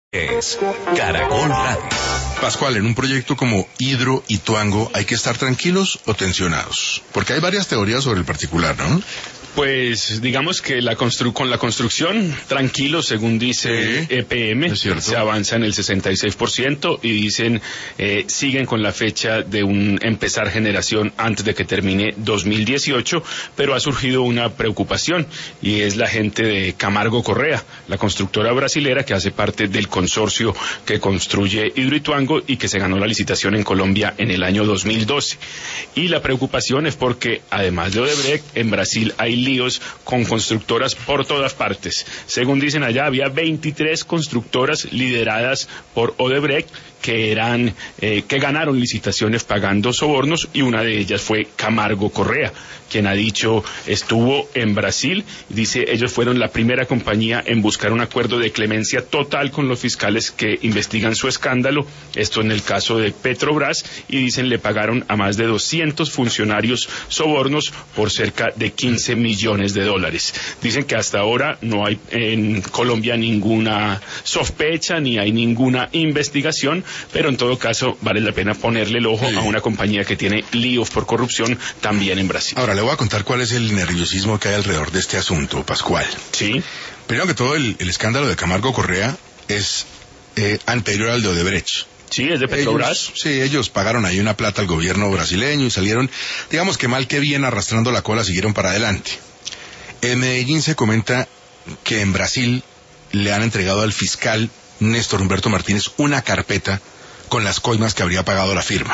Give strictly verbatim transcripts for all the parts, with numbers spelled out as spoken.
Es Caracol Radio. Pascual, en un proyecto como Hidroituango, ¿hay que estar tranquilos o tensionados? Porque hay varias teorías sobre el particular, ¿no? Pues digamos que la constru con la construcción, tranquilo, según dice sí, E P M, se avanza en el sesenta y seis por ciento y dicen, eh, siguen con la fecha de un empezar generación antes de que termine dos mil dieciocho, pero ha surgido una preocupación y es la gente de Camargo Correa, la constructora brasilera que hace parte del consorcio que construye Hidroituango y que se ganó la licitación en Colombia en el año dos mil doce. Y la preocupación es porque, además de Odebrecht, en Brasil hay líos con constructoras por todas partes. Según dicen allá, había veintitrés constructoras lideradas por Odebrecht que eran eh, que ganaron licitaciones pagando sobornos, y una de ellas fue Camargo Correa, quien ha dicho estuvo en Brasil. Dice, ellos fueron la primera compañía en buscar un acuerdo de clemencia total con los fiscales que investigan su escándalo, esto en el caso de Petrobras, y dicen le pagaron a más de doscientos funcionarios sobornos por cerca de quince millones de dólares. Dicen que hasta ahora no hay en Colombia ninguna sospecha ni hay ninguna investigación, pero en todo caso vale la pena ponerle el ojo sí. a una compañía que tiene líos por corrupción también en Brasil. Ahora le voy a contar cuál es el nerviosismo que hay alrededor de este asunto, Pascual. Sí. Primero que todo, el, el escándalo de Camargo Correa es eh, anterior al de Odebrecht. Sí, es de Petrobras. Ellos, sí, ellos pagaron ahí una plata al gobierno brasileño y salieron, digamos que mal que bien, arrastrando la cola, siguieron para adelante. En Medellín se comenta que en Brasil le han entregado al fiscal Néstor Humberto Martínez una carpeta con las coimas que habría pagado la firma.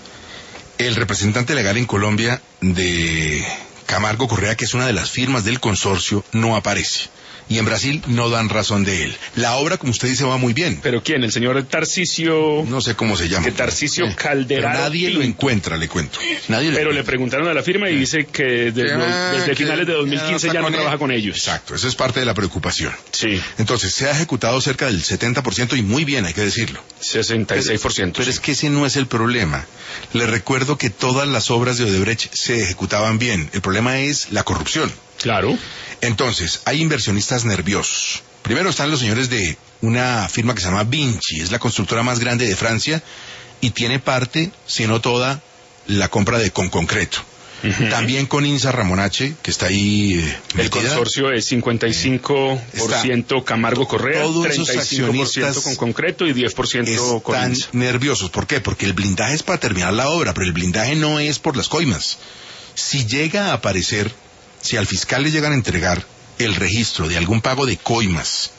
El representante legal en Colombia de Camargo Correa, que es una de las firmas del consorcio, no aparece. Y en Brasil no dan razón de él. La obra, como usted dice, va muy bien. ¿Pero quién? ¿El señor Tarcisio? No sé cómo se llama. Que Tarcisio eh, Calderaro. Nadie Pinto. Lo encuentra, le cuento. Nadie pero le, le preguntaron a la firma y eh. dice que desde, ah, desde que finales de dos mil quince ya, ya no trabaja él. con ellos. Exacto, esa es parte de la preocupación. Sí. Entonces, se ha ejecutado cerca del setenta por ciento y muy bien, hay que decirlo. sesenta y seis por ciento. Pero, pero sí. es que ese no es el problema. Le recuerdo que todas las obras de Odebrecht se ejecutaban bien. El problema es la corrupción. Claro. Entonces, hay inversionistas nerviosos. Primero están los señores de una firma que se llama Vinci, es la constructora más grande de Francia y tiene parte, si no toda, la compra de Conconcreto. Uh-huh. También con Insa Ramonache, que está ahí eh, el consorcio es cincuenta y cinco por ciento Camargo Correa, treinta y cinco por ciento con Concreto y diez por ciento con Insa. Están nerviosos, ¿por qué? Porque el blindaje es para terminar la obra, pero el blindaje no es por las coimas. Si llega a aparecer, si al fiscal le llegan a entregar el registro de algún pago de coimas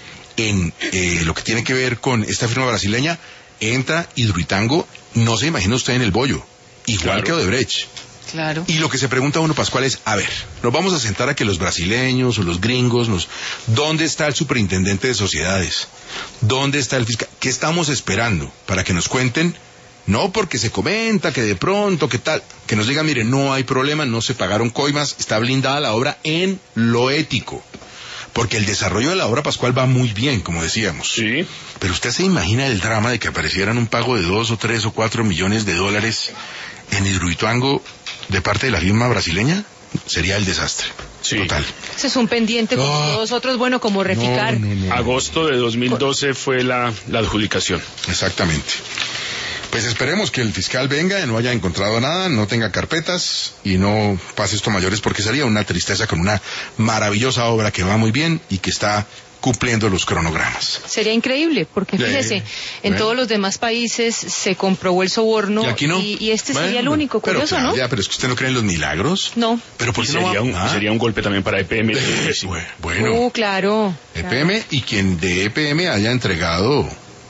en eh, lo que tiene que ver con esta firma brasileña, entra Hidroituango, no se imagina usted en el bollo, igual claro. que Odebrecht. Claro. Y lo que se pregunta uno, Pascual, es, a ver, nos vamos a sentar a que los brasileños o los gringos nos... ¿Dónde está el superintendente de sociedades? ¿Dónde está el fiscal? ¿Qué estamos esperando para que nos cuenten? No porque se comenta que de pronto, que tal, que nos digan, mire, no hay problema, no se pagaron coimas, está blindada la obra en lo ético. Porque el desarrollo de la obra, Pascual, va muy bien, como decíamos. Sí. Pero usted se imagina el drama de que aparecieran un pago de dos o tres o cuatro millones de dólares en Hidroituango de parte de la firma brasileña, sería el desastre. Sí. Total. Ese es un pendiente como oh, todos otros, bueno, como Reficar. No, no, no, Agosto de dos mil doce fue la, la adjudicación. Exactamente. Pues esperemos que el fiscal venga y no haya encontrado nada, no tenga carpetas y no pase esto a mayores, porque sería una tristeza con una maravillosa obra que va muy bien y que está cumpliendo los cronogramas. Sería increíble, porque fíjese, eh, en bueno. todos los demás países se comprobó el soborno y, aquí no. y, y este bueno, sería el único, pero, curioso, claro, ¿no? Ya, pero es que usted no cree en los milagros. No. Pero ¿por qué sería, no un, ah. sería un golpe también para E P M. bueno, uh, claro. E P M claro. Y quien de E P M haya entregado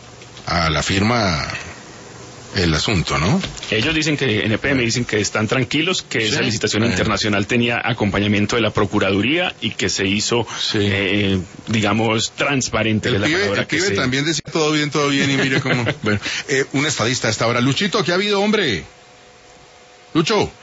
a la firma el asunto, ¿no? Ellos dicen que, en E P M dicen que están tranquilos, que sí. esa licitación bueno. internacional tenía acompañamiento de la Procuraduría y que se hizo, sí. eh, digamos, transparente el de la pibe, palabra el que pibe se... también decía todo bien, todo bien y mire cómo... bueno, eh, un estadista a esta hora. Luchito, ¿qué ha habido, hombre? Lucho.